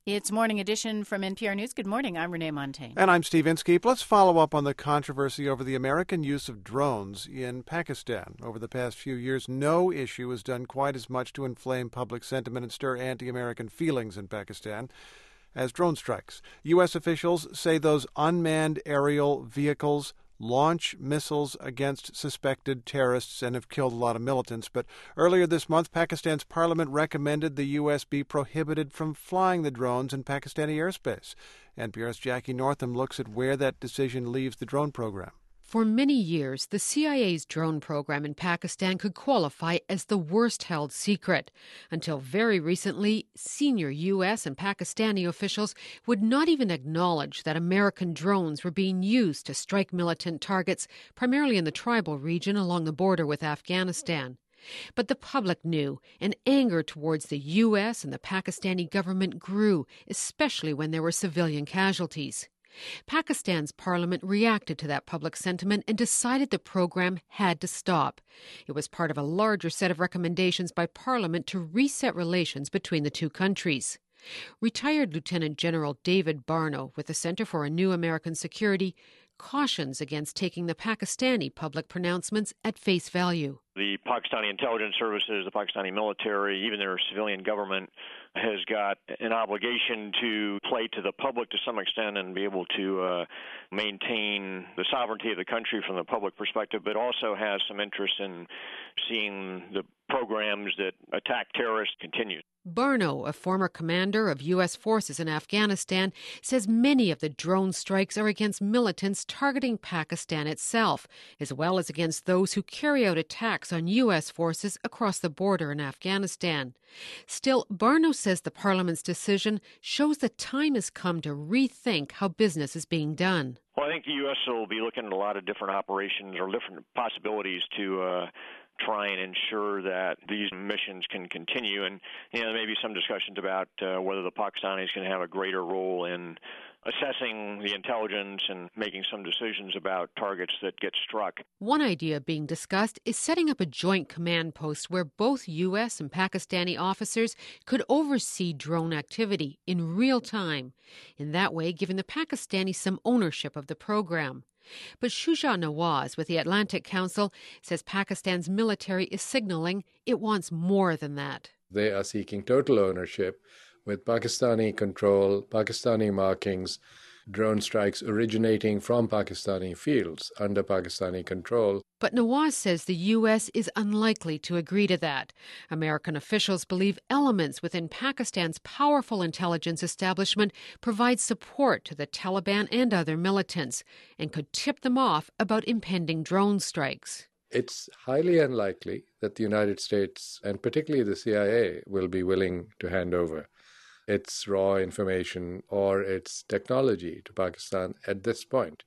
It's Morning Edition from NPR News. Good morning. I'm Renee Montaigne. And I'm Steve Inskeep. Let's follow up on the controversy over the American use of drones in Pakistan. Over the past few years, no issue has done quite as much to inflame public sentiment and stir anti-American feelings in Pakistan as drone strikes. U.S. officials say those unmanned aerial vehicles launch missiles against suspected terrorists and have killed a lot of militants. But earlier this month, Pakistan's parliament recommended the U.S. be prohibited from flying the drones in Pakistani airspace. NPR's Jackie Northam looks at where that decision leaves the drone program. For many years, the CIA's drone program in Pakistan could qualify as the worst-held secret. Until very recently, senior U.S. and Pakistani officials would not even acknowledge that American drones were being used to strike militant targets, primarily in the tribal region along the border with Afghanistan. But the public knew, and anger towards the U.S. and the Pakistani government grew, especially when there were civilian casualties. Pakistan's parliament reacted to that public sentiment and decided the program had to stop. It was part of a larger set of recommendations by parliament to reset relations between the two countries. Retired Lieutenant General David Barno, with the Center for a New American Security, cautions against taking the Pakistani public pronouncements at face value. The Pakistani intelligence services, the Pakistani military, even their civilian government has got an obligation to play to the public to some extent and be able to maintain the sovereignty of the country from the public perspective, but also has some interest in seeing the programs that attack terrorists continue. Barno, a former commander of U.S. forces in Afghanistan, says many of the drone strikes are against militants targeting Pakistan itself, as well as against those who carry out attacks on U.S. forces across the border in Afghanistan. Still, Barno says the parliament's decision shows the time has come to rethink how business is being done. Well, I think the U.S. will be looking at a lot of different operations or different possibilities to try and ensure that these missions can continue. And there may be some discussions about whether the Pakistanis can have a greater role in assessing the intelligence and making some decisions about targets that get struck. One idea being discussed is setting up a joint command post where both U.S. and Pakistani officers could oversee drone activity in real time, in that way giving the Pakistanis some ownership of the program. But Shuja Nawaz with the Atlantic Council says Pakistan's military is signaling it wants more than that. They are seeking total ownership with Pakistani control, Pakistani markings, drone strikes originating from Pakistani fields under Pakistani control. But Nawaz says the U.S. is unlikely to agree to that. American officials believe elements within Pakistan's powerful intelligence establishment provide support to the Taliban and other militants and could tip them off about impending drone strikes. It's highly unlikely that the United States, and particularly the CIA, will be willing to hand over its raw information or its technology to Pakistan at this point.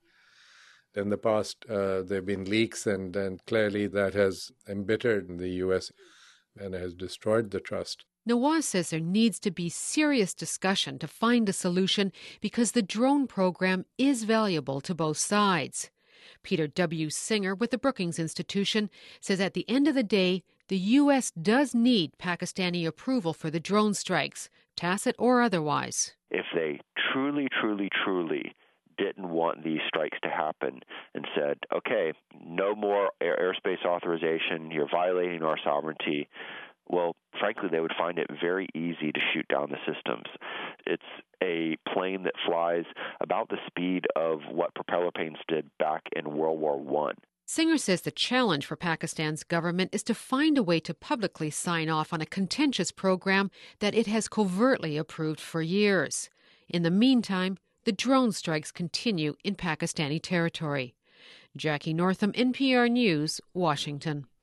In the past, there have been leaks, and clearly that has embittered the U.S. and has destroyed the trust. Nawaz says there needs to be serious discussion to find a solution because the drone program is valuable to both sides. Peter W. Singer with the Brookings Institution says at the end of the day, the U.S. does need Pakistani approval for the drone strikes, tacit or otherwise. If they truly didn't want these strikes to happen and said, okay, no more airspace authorization, you're violating our sovereignty, well, frankly, they would find it very easy to shoot down the systems. It's a plane that flies about the speed of what propeller planes did back in World War I. Singer says the challenge for Pakistan's government is to find a way to publicly sign off on a contentious program that it has covertly approved for years. In the meantime, the drone strikes continue in Pakistani territory. Jackie Northam, NPR News, Washington.